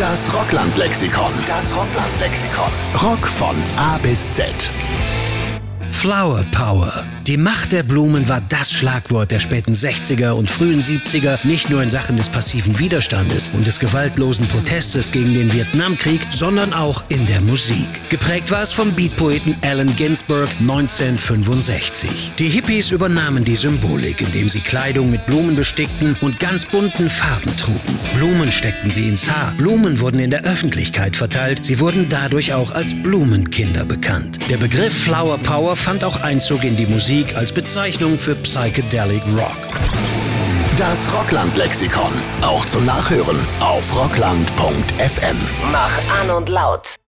Das Rockland-Lexikon. Das Rockland-Lexikon. Rock von A bis Z. Flower Power. Die Macht der Blumen war das Schlagwort der späten 60er und frühen 70er, nicht nur in Sachen des passiven Widerstandes und des gewaltlosen Protestes gegen den Vietnamkrieg, sondern auch in der Musik. Geprägt war es vom Beatpoeten Allen Ginsberg 1965. Die Hippies übernahmen die Symbolik, indem sie Kleidung mit Blumen bestickten und ganz bunten Farben trugen. Blumen steckten sie ins Haar, Blumen wurden in der Öffentlichkeit verteilt, sie wurden dadurch auch als Blumenkinder bekannt. Der Begriff Flower Power fand auch Einzug in die Musik als Bezeichnung für Psychedelic Rock. Das Rockland-Lexikon. Auch zum Nachhören auf rockland.fm. Mach an und laut.